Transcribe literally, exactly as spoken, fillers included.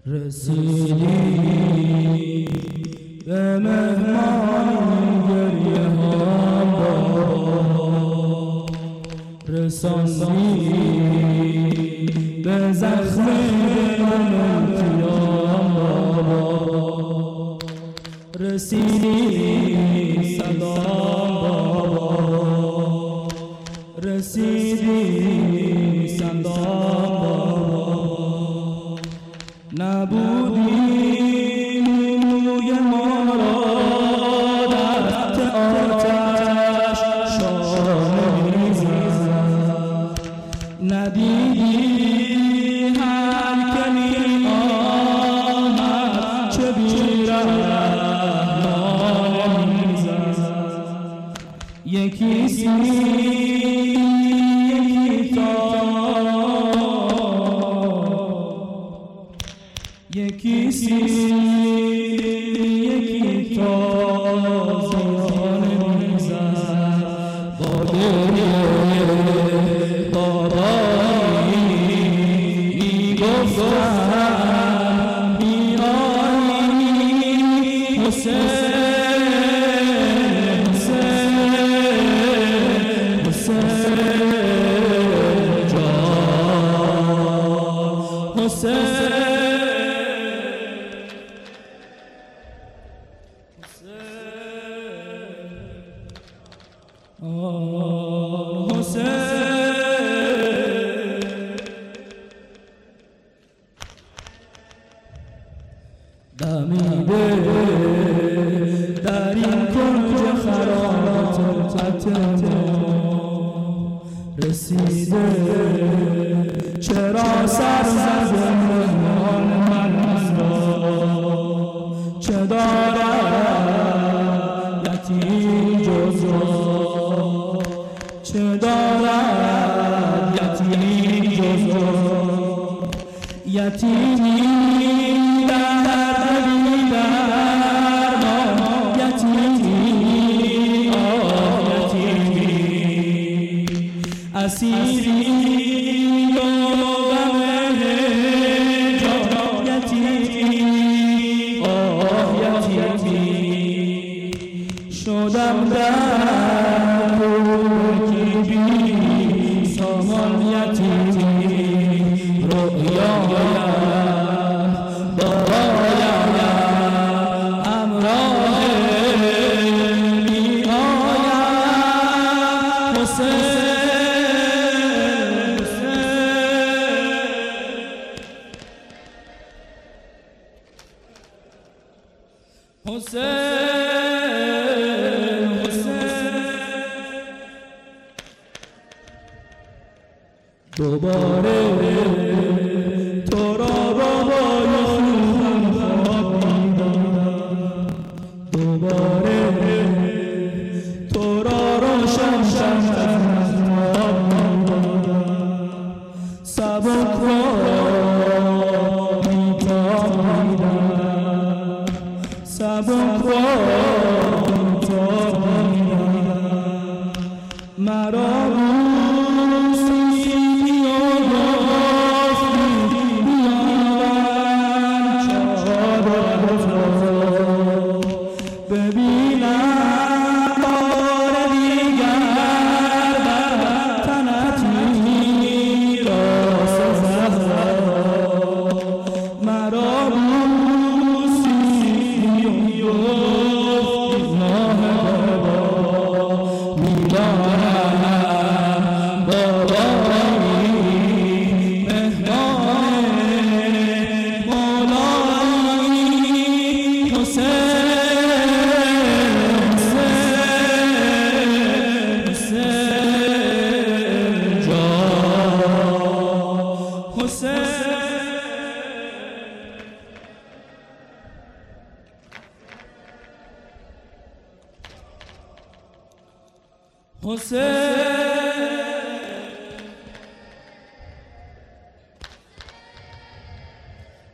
رسیدی به مهمان گریه ها بابا، رساندی به زخم من پیام بابا، رسیدی سلام بابا، رسیدی سلام بابا، نبودی موی ما را دست آتش شانه می‌زد، ندیدی هر که می آمد چه بی‌رحمانه می‌زد، یکی سی یکی تا یکی سی یکی تازیانه می‌زد، با گریه بابایی می‌گفتم می‌آیی حسین حسین حسین جان حسین دمیده در این کنج خرابات ما، رسیده چرا سر زده مهمان من را، چه دارد یتیم جز را، چه دارد یتیم جز را، یتیمی اسیری و غم جان، یتیمی آه یتیمی شدم در کوکی بی سامان، یتیمی رؤیایم بارایم همراه می آیم، حسین حسین حسین دوباره تو را بابای خوبم خواب دیدم، دوباره تو را روشن شمع خواب دیدم، سبک را می‌تابیدم، سبک را می‌تابیدم، مرا حسین